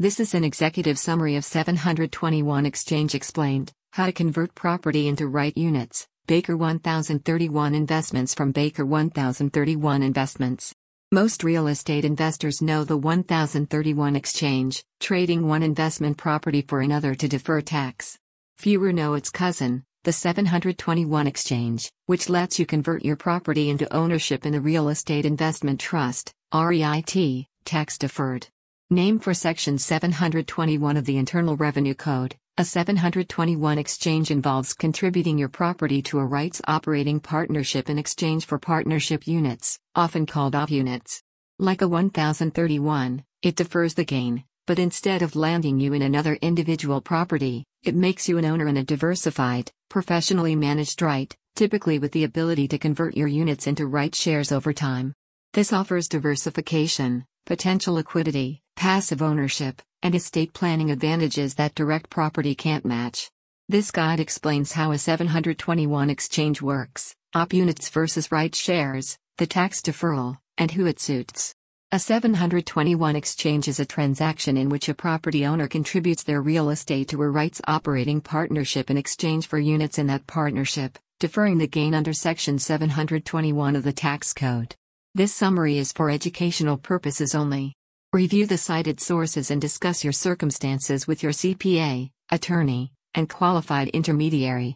This is an executive summary of 721 Exchange Explained, How to Convert Property into REIT Units, Baker 1031 Investments from Baker 1031 Investments. Most real estate investors know the 1031 Exchange, trading one investment property for another to defer tax. Fewer know its cousin, the 721 Exchange, which lets you convert your property into ownership in a real estate investment trust, REIT, tax deferred. Name for Section 721 of the Internal Revenue Code, a 721 exchange involves contributing your property to a REIT's operating partnership in exchange for partnership units, often called OP units. Like a 1031, it defers the gain, but instead of landing you in another individual property, it makes you an owner in a diversified, professionally managed REIT, typically with the ability to convert your units into REIT shares over time. This offers diversification, potential liquidity, passive ownership, and estate planning advantages that direct property can't match. This guide explains how a 721 exchange works, OP units versus REIT shares, the tax deferral, and who it suits. A 721 exchange is a transaction in which a property owner contributes their real estate to a REIT's operating partnership in exchange for units in that partnership, deferring the gain under Section 721 of the Tax Code. This summary is for educational purposes only. Review the cited sources and discuss your circumstances with your CPA, attorney, and qualified intermediary.